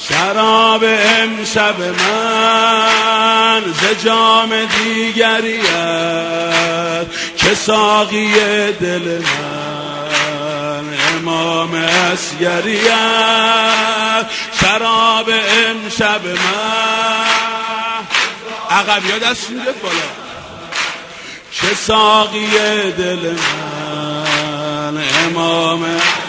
شراب امشب من ز جام دیگری است که ساقی دل من امام اصغری است. شراب امشب من عقبی ها دست میده بالا که ساقی دل من امام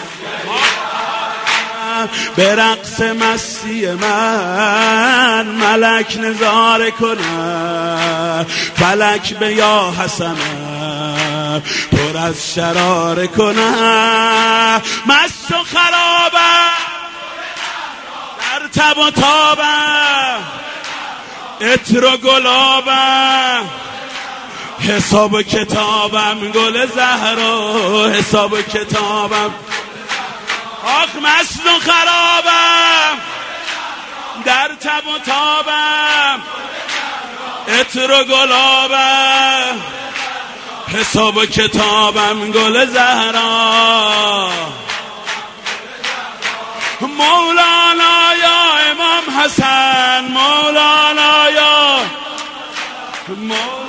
به رقص مستی من ملک نظاره کنه، فلک به یا حسنه پر از شراره کنه. مست و خرابم در تب و تابم عطر و گلابم حساب و کتابم گل زهرا حساب و کتابم. آخ مست و خرابم در تب و تابم عطر و گلابم حساب و کتابم گل زهرا. مولانا یا امام حسن مولانا یا مولانا